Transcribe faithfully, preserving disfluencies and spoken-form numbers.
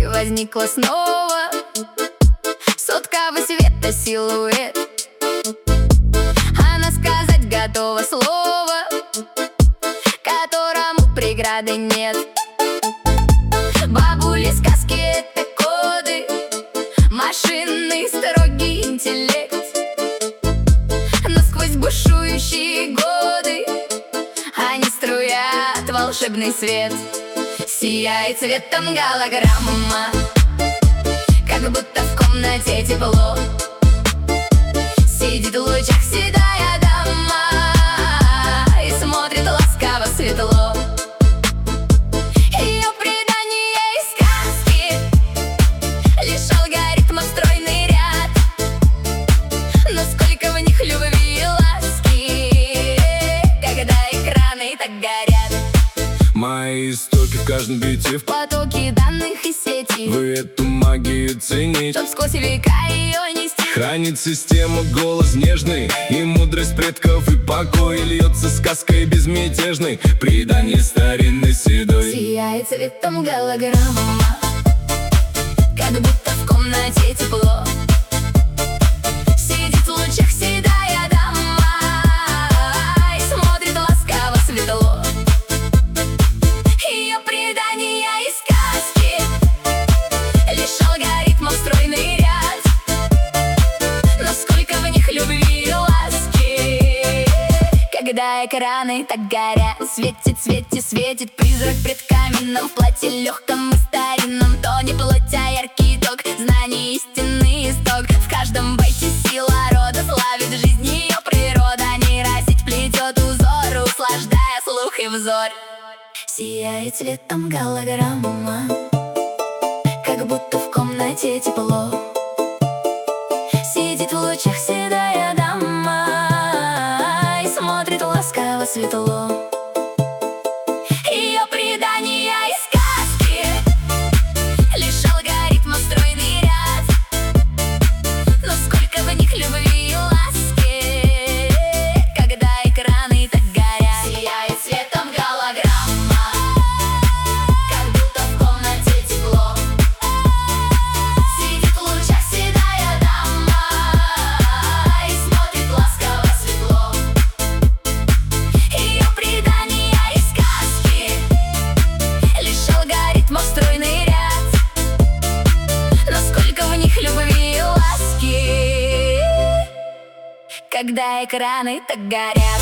возникла снова соткого света силуэт. Она сказать готова слово, которому преграды нет. Бабули сказки — это коды, машинный строгий интеллект. Но сквозь бушующие годы они струят волшебный свет. Сияет цветом голограмма, как будто в комнате тепло. Сидит в лучах седая дама и смотрит ласково светло. Ее предания и сказки — лишь алгоритмов стройный ряд. Но сколько в них любви и ласки, когда экраны так горят. Мои истоки в каждом бите, В потоке данных и сети, вы эту магию ценить, чтоб сквозь века ее нести. хранит систему голос нежный и мудрость предков, и покой льется сказкой безмятежной, предание старинной седой. Сияет цветом голограмма, как будто в комнате тепло. Сидит в лучах седая дама и смотрит ласково светло. Ее предания и сказки — лишь алгоритмов стройный ряд. Но сколько в них любви и ласки, когда экраны так горят. Светит, светит, светит призрак пред каменным, в платье легком и старинном тоне плоть, а яркий ток знаний, истинный исток. В каждом байте сила рода, славит жизнь ее природа. Нейросеть плетет узор, услаждая слух и взор. Сияет цветом голограмма, как будто в комнате тепло. Сидит в лучах седая дама и смотрит ласково светло. Ее предания и сказки — лишь алгоритмов стройный ряд. Но сколько в них любви и ласки, когда экраны так горят. Сияет светом голограмма, как будто в комнате тепло. Сидит в лучах седая дама и смотрит ласково светло. Ее предания и сказки — лишь алгоритмов стройный ряд. Но сколько в них любви и ласки, когда экраны так горят.